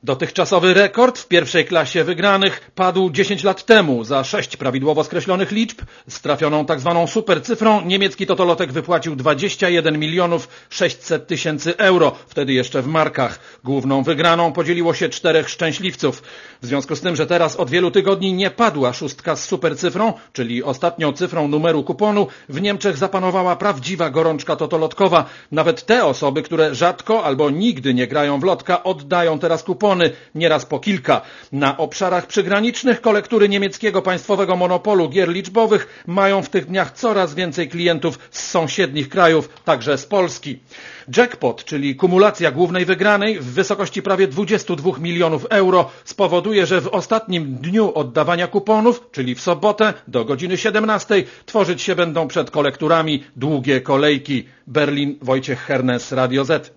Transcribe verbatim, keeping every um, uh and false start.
Dotychczasowy rekord w pierwszej klasie wygranych padł dziesięć lat temu. Za sześć prawidłowo skreślonych liczb z trafioną tak zwaną supercyfrą niemiecki totolotek wypłacił dwadzieścia jeden milionów sześćset tysięcy euro, wtedy jeszcze w markach. Główną wygraną podzieliło się czterech szczęśliwców. W związku z tym, że teraz od wielu tygodni nie padła szóstka z supercyfrą, czyli ostatnią cyfrą numeru kuponu, w Niemczech zapanowała prawdziwa gorączka totolotkowa. Nawet te osoby, które rzadko albo nigdy nie grają w lotka, oddają teraz kupony, nieraz po kilka. Na obszarach przygranicznych kolektury niemieckiego państwowego monopolu gier liczbowych mają w tych dniach coraz więcej klientów z sąsiednich krajów, także z Polski. Jackpot, czyli kumulacja głównej wygranej w wysokości prawie dwudziestu dwóch milionów euro, spowoduje, że w ostatnim dniu oddawania kuponów, czyli w sobotę do godziny siedemnastej, tworzyć się będą przed kolekturami długie kolejki. Berlin, Wojciech Hernes, Radio Z.